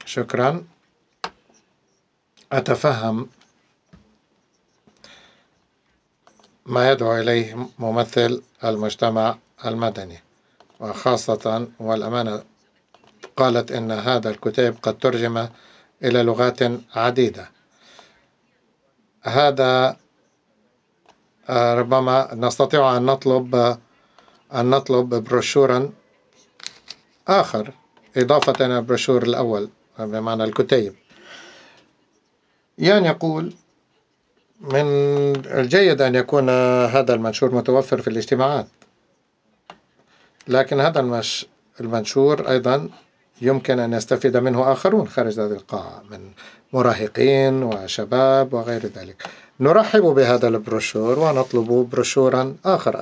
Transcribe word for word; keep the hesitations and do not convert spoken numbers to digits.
شكرا. أتفهم ما يدعو إليه ممثل المجتمع المدني، وخاصة والأمانة قالت إن هذا الكتاب قد ترجم إلى لغات عديدة. هذا ربما نستطيع أن نطلب أن نطلب بروشورا آخر إضافة إلى البروشور الأول بمعنى الكتيب. يعني يقول من الجيد أن يكون هذا المنشور متوفر في الاجتماعات، لكن هذا المش المنشور أيضا يمكن أن يستفيد منه آخرون خارج هذه القاعة من مراهقين وشباب وغير ذلك. نرحب بهذا البروشور ونطلب بروشورا آخر.